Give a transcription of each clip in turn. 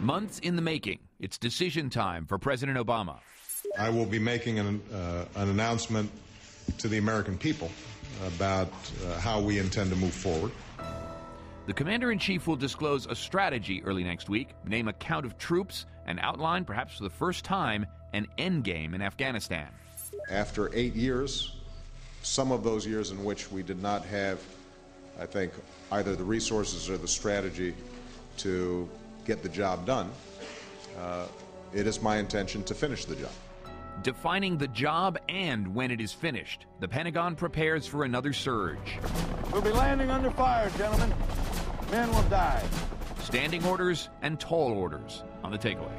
Months in the making. It's decision time for President Obama. I will be making an announcement to the American people about how we intend to move forward. The commander-in-chief will disclose a strategy early next week, name a count of troops, and outline, perhaps for the first time, an endgame in Afghanistan. After 8 years, some of those years in which we did not have, I think, either the resources or the strategy to get the job done, it is my intention to finish the job. Defining the job and when it is finished, the Pentagon prepares for another surge. We'll be landing under fire, gentlemen. Men will die. Standing orders and tall orders on The Takeaway.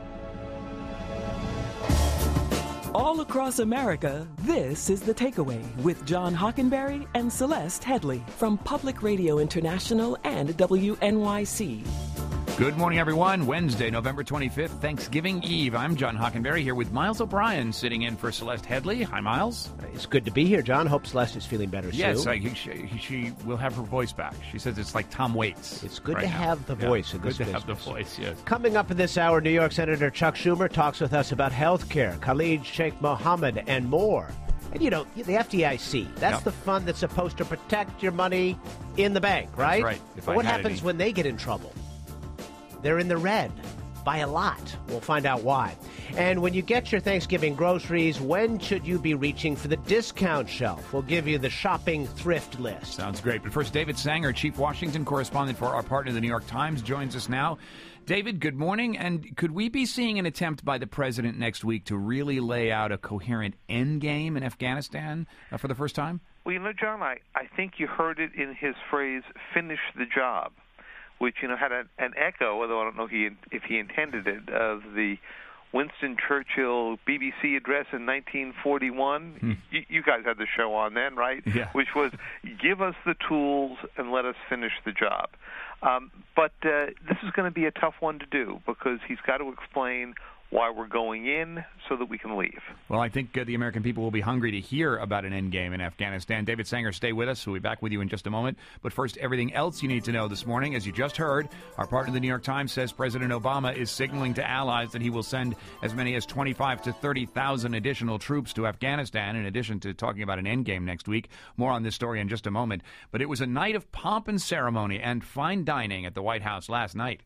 All across America, this is The Takeaway with John Hockenberry and Celeste Headley from Public Radio International and WNYC. Good morning, everyone. Wednesday, November 25th, Thanksgiving Eve. I'm John Hockenberry here with Miles O'Brien sitting in for Celeste Headley. Hi, Miles. It's good to be here, John. Hope Celeste is feeling better soon. Yes, she will have her voice back. She says it's like Tom Waits. It's good right to now. have the voice in this Good to business. have the voice, yes. Coming up in this hour, New York Senator Chuck Schumer talks with us about health care, Khalid Sheikh Mohammed, and more. And, you know, the FDIC, that's the fund that's supposed to protect your money in the bank, right? That's right. But what happens when they get in trouble? They're in the red by a lot. We'll find out why. And when you get your Thanksgiving groceries, when should you be reaching for the discount shelf? We'll give you the shopping thrift list. Sounds great. But first, David Sanger, Chief Washington correspondent for our partner, the New York Times, joins us now. David, good morning. And could we be seeing an attempt by the president next week to really lay out a coherent end game in Afghanistan for the first time? Well, you know, John, I think you heard it in his phrase, finish the job, which, you know, had an echo, although I don't know if he intended it, of the Winston Churchill BBC address in 1941. You guys had the show on then, right? Yeah. Which was, give us the tools and let us finish the job. But this is going to be a tough one to do because he's got to explain why we're going in so that we can leave. Well, I think the American people will be hungry to hear about an end game in Afghanistan. David Sanger, stay with us. We'll be back with you in just a moment. But first, everything else you need to know this morning. As you just heard, our partner, the New York Times, says President Obama is signaling to allies that he will send as many as 25 to 30,000 additional troops to Afghanistan, in addition to talking about an end game next week. More on this story in just a moment. But it was a night of pomp and ceremony and fine dining at the White House last night.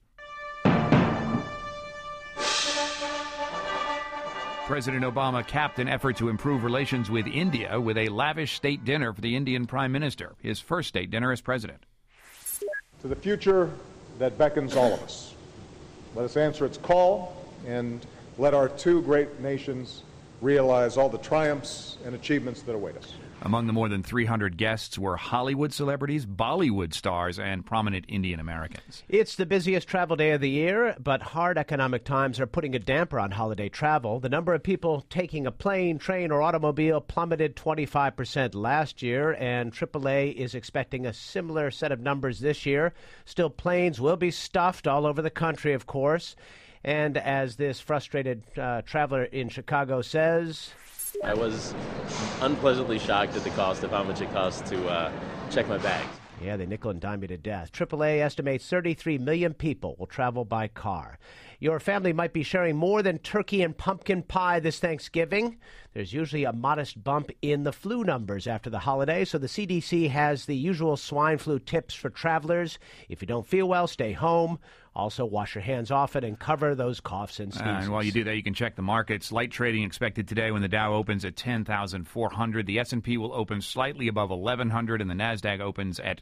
President Obama capped an effort to improve relations with India with a lavish state dinner for the Indian Prime Minister, his first state dinner as president. To the future that beckons all of us, let us answer its call and let our two great nations realize all the triumphs and achievements that await us. Among the more than 300 guests were Hollywood celebrities, Bollywood stars, and prominent Indian Americans. It's the busiest travel day of the year, but hard economic times are putting a damper on holiday travel. The number of people taking a plane, train, or automobile plummeted 25% last year, and AAA is expecting a similar set of numbers this year. Still, planes will be stuffed all over the country, of course. And as this frustrated traveler in Chicago says, I was unpleasantly shocked at the cost of how much it costs to check my bags. Yeah, they nickel and dime you to death. AAA estimates 33 million people will travel by car. Your family might be sharing more than turkey and pumpkin pie this Thanksgiving. There's usually a modest bump in the flu numbers after the holiday, so the CDC has the usual swine flu tips for travelers. If you don't feel well, stay home. Also, wash your hands often and cover those coughs and sneezes. And while you do that, you can check the markets. Light trading expected today when the Dow opens at 10,400. The S&P will open slightly above 1,100, and the NASDAQ opens at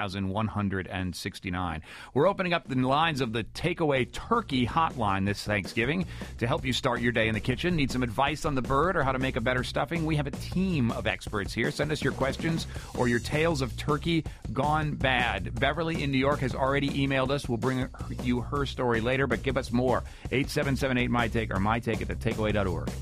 2,169. We're opening up the lines of the Takeaway Turkey hotline this Thanksgiving to help you start your day in the kitchen. Need some advice on the bird or how to make a better stuffing? We have a team of experts here. Send us your questions or your tales of turkey gone bad. Beverly in New York has already emailed us. We'll bring you her story later, but give us more. 877-8-MY-TAKE or mytake at thetakeaway.org.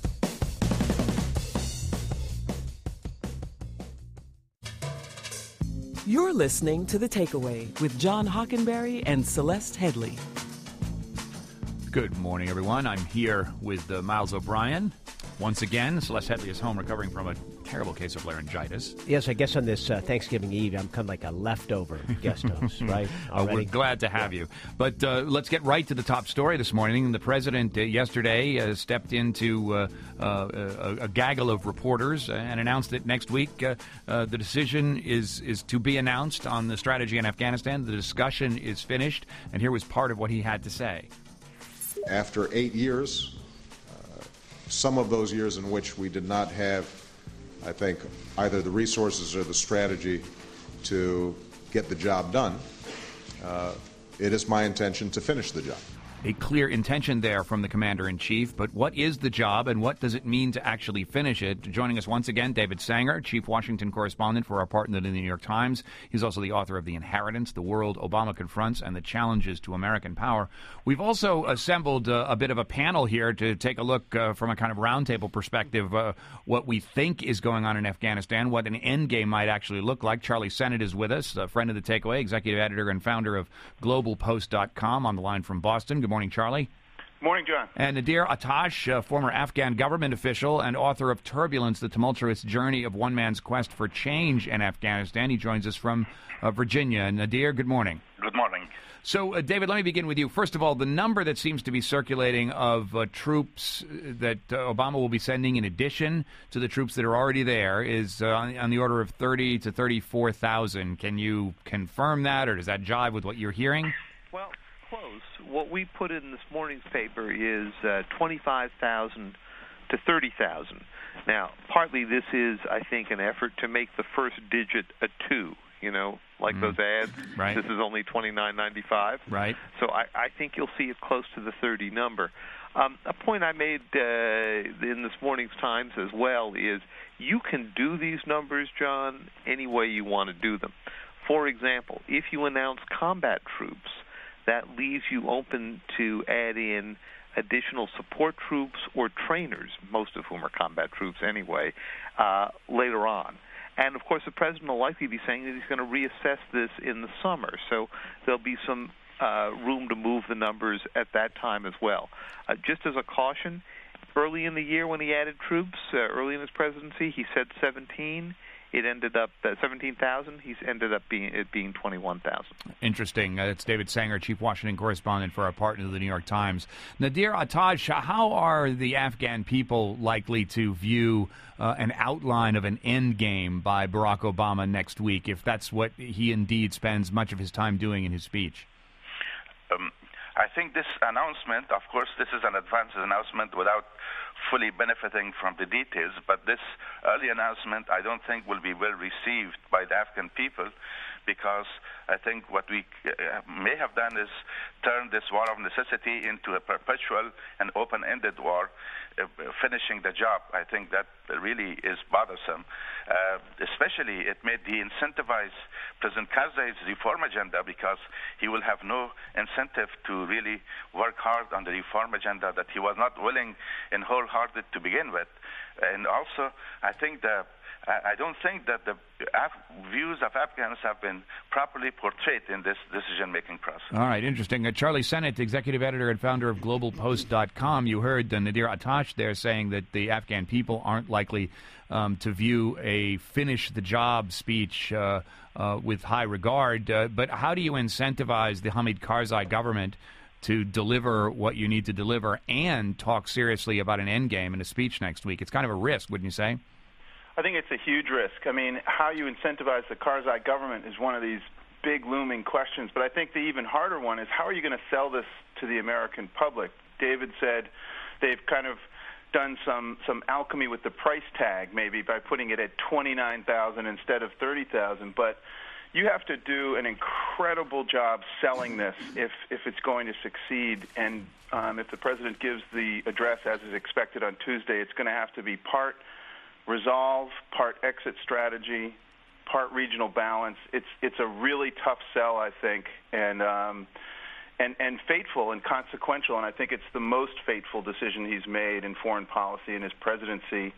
You're listening to The Takeaway with John Hockenberry and Celeste Headley. Good morning, everyone. I'm here with Miles O'Brien. Once again, Celeste Headley is home recovering from a terrible case of laryngitis. Yes, I guess on this Thanksgiving Eve, I'm kind of like a leftover guest host, right? We're glad to have you. But let's get right to the top story this morning. The president yesterday stepped into a gaggle of reporters and announced that next week the decision is to be announced on the strategy in Afghanistan. The discussion is finished, and here was part of what he had to say. After 8 years, some of those years in which we did not have, I think, either the resources or the strategy to get the job done, it is my intention to finish the job. A clear intention there from the commander-in-chief, but what is the job and what does it mean to actually finish it? Joining us once again, David Sanger, chief Washington correspondent for our partner in the New York Times. He's also the author of The Inheritance, The World Obama Confronts, and the Challenges to American Power. We've also assembled a bit of a panel here to take a look from a kind of roundtable perspective what we think is going on in Afghanistan, what an endgame might actually look like. Charlie Sennett is with us, a friend of the Takeaway, executive editor and founder of GlobalPost.com, on the line from Boston. Good morning, Charlie. Morning, John. And Nadir Atash, former Afghan government official and author of Turbulence, The Tumultuous Journey of One Man's Quest for Change in Afghanistan. He joins us from Virginia. Nadir, good morning. Good morning. So, David, let me begin with you. First of all, the number that seems to be circulating of troops that Obama will be sending in addition to the troops that are already there is on the order of 30 to 34,000. Can you confirm that, or does that jive with what you're hearing? Well, close. What we put in this morning's paper is 25,000 to 30,000. Now, partly this is, I think, an effort to make the first digit a 2, like those ads. Right. This is only $29.95. Right. So I think you'll see it close to the 30 number. A point I made in this morning's Times as well is you can do these numbers, John, any way you want to do them. For example, if you announce combat troops, that leaves you open to add in additional support troops or trainers, most of whom are combat troops anyway, later on. And, of course, the president will likely be saying that he's going to reassess this in the summer. So there'll be some room to move the numbers at that time as well. Just as a caution, early in the year when he added troops, early in his presidency, he said 17. It ended up 17,000. He's ended up being 21,000. Interesting. It's David Sanger, chief Washington correspondent for our partner, the New York Times. Nadir Atash, how are the Afghan people likely to view an outline of an end game by Barack Obama next week, if that's what he indeed spends much of his time doing in his speech? I think this announcement, of course, this is an advance announcement without fully benefiting from the details, but this early announcement I don't think will be well received by the Afghan people, because I think what we may have done is turn this war of necessity into a perpetual and open-ended war, finishing the job. I think that really is bothersome. Especially it may de-incentivize President Karzai's reform agenda, because he will have no incentive to really work hard on the reform agenda that he was not willing and wholehearted to begin with. And also, I don't think that the views of Afghans have been properly portrayed in this decision-making process. All right, interesting. Charlie Sennett, executive editor and founder of GlobalPost.com. You heard Nadir Atash there saying that the Afghan people aren't likely to view a finish-the-job speech with high regard. But how do you incentivize the Hamid Karzai government to deliver what you need to deliver and talk seriously about an endgame in a speech next week? It's kind of a risk, wouldn't you say? I think it's a huge risk. I mean, how you incentivize the Karzai government is one of these big looming questions, but I think the even harder one is how are you going to sell this to the American public? David said they've kind of done some alchemy with the price tag, maybe by putting it at 29,000 instead of 30,000, but you have to do an incredible job selling this if it's going to succeed. And if the president gives the address as is expected on Tuesday, it's going to have to be part resolve, part exit strategy, part regional balance. It's a really tough sell, I think, and fateful and consequential. And I think it's the most fateful decision he's made in foreign policy in his presidency.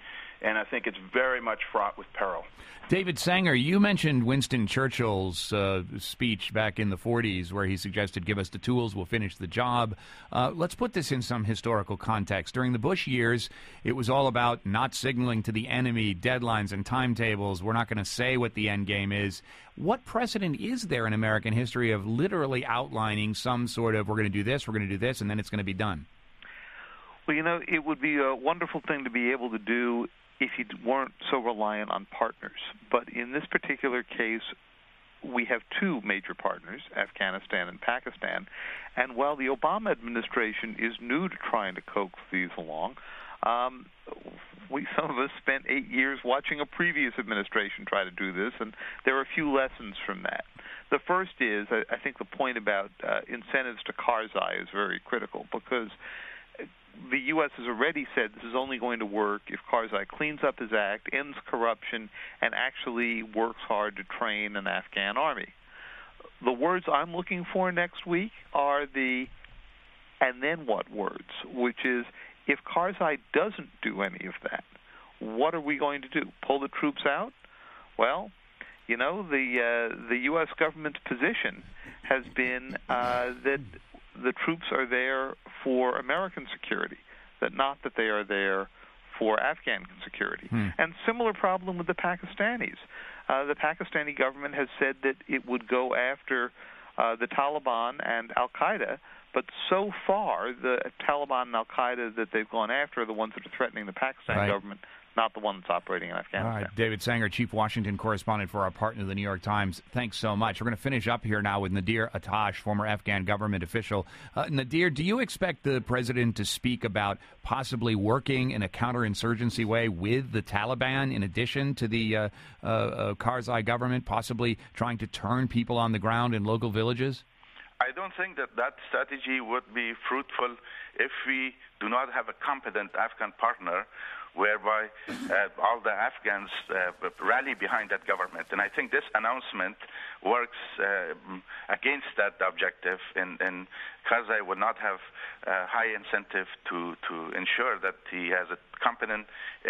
and I think it's very much fraught with peril. David Sanger, you mentioned Winston Churchill's speech back in the 40s where he suggested, give us the tools, we'll finish the job. Let's put this in some historical context. During the Bush years, it was all about not signaling to the enemy deadlines and timetables. We're not going to say what the end game is. What precedent is there in American history of literally outlining some sort of, we're going to do this, and then it's going to be done? Well, it would be a wonderful thing to be able to do if you weren't so reliant on partners. But in this particular case, we have two major partners, Afghanistan and Pakistan. And while the Obama administration is new to trying to coax these along, some of us spent 8 years watching a previous administration try to do this, and there are a few lessons from that. The first is, I think the point about incentives to Karzai is very critical, because the U.S. has already said this is only going to work if Karzai cleans up his act, ends corruption, and actually works hard to train an Afghan army. The words I'm looking for next week are the "and then what" words, which is, if Karzai doesn't do any of that, what are we going to do? Pull the troops out? Well, the U.S. government's position has been that the troops are there for American security, not that they are there for Afghan security. And similar problem with the Pakistanis. The Pakistani government has said that it would go after the Taliban and Al-Qaeda, but so far the Taliban and Al-Qaeda that they've gone after are the ones that are threatening the Pakistan government, not the one that's operating in Afghanistan. All right, David Sanger, Chief Washington Correspondent for our partner, the New York Times. Thanks so much. We're going to finish up here now with Nadir Attash, former Afghan government official. Nadir, do you expect the president to speak about possibly working in a counterinsurgency way with the Taliban in addition to the Karzai government, possibly trying to turn people on the ground in local villages? I don't think that strategy would be fruitful if we do not have a competent Afghan partner whereby all the Afghans rally behind that government. And I think this announcement works against that objective, and Karzai would not have high incentive to ensure that he has a competent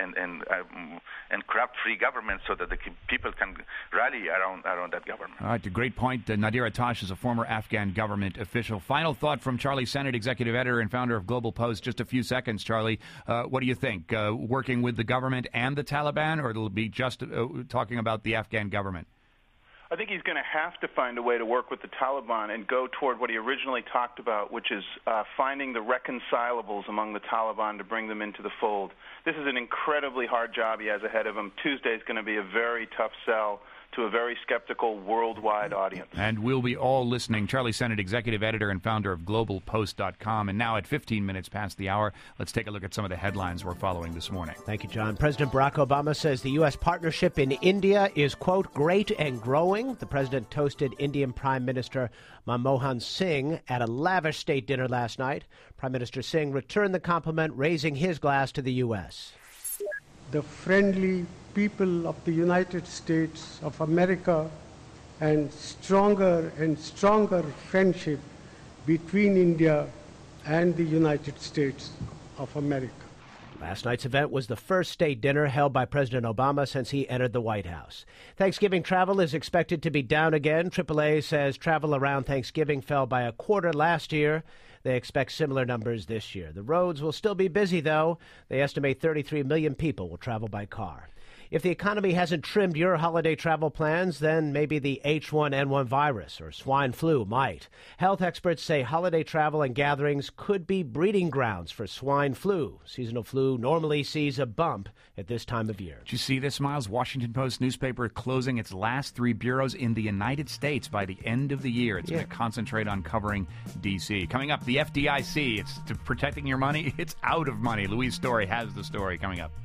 and corrupt-free government so that the people can rally around that government. All right, a great point. Nadir Attash is a former Afghan government official. Final thought from Charlie Sennett, executive editor and founder of Global Post. Just a few seconds, Charlie. What do you think? Working with the government and the Taliban, or it'll be just talking about the Afghan government? I think he's going to have to find a way to work with the Taliban and go toward what he originally talked about, which is finding the reconcilables among the Taliban to bring them into the fold. This is an incredibly hard job he has ahead of him. Tuesday is going to be a very tough sell to a very skeptical worldwide audience. And we'll be all listening. Charlie Sennett, executive editor and founder of GlobalPost.com. And now at 15 minutes past the hour, let's take a look at some of the headlines we're following this morning. Thank you, John. President Barack Obama says the U.S. partnership in India is, quote, great and growing. The president toasted Indian Prime Minister Manmohan Singh at a lavish state dinner last night. Prime Minister Singh returned the compliment, raising his glass to the U.S. The friendly people of the United States of America and stronger friendship between India and the United States of America. Last night's event was the first state dinner held by President Obama since he entered the White House. Thanksgiving travel is expected to be down again. AAA says travel around Thanksgiving fell by a quarter last year. They expect similar numbers this year. The roads will still be busy, though. They estimate 33 million people will travel by car. If the economy hasn't trimmed your holiday travel plans, then maybe the H1N1 virus or swine flu might. Health experts say holiday travel and gatherings could be breeding grounds for swine flu. Seasonal flu normally sees a bump at this time of year. Did you see this, Miles? Washington Post newspaper closing its last 3 bureaus in the United States by the end of the year. It's going to concentrate on covering D.C. Coming up, the FDIC. It's protecting your money. It's out of money. Louise Story has the story coming up.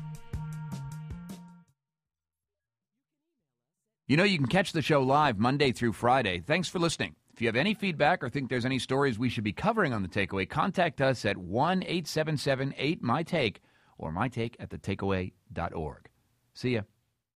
You know, you can catch the show live Monday through Friday. Thanks for listening. If you have any feedback or think there's any stories we should be covering on The Takeaway, contact us at 1-877-8-MY-TAKE or mytake@thetakeaway.org. See ya.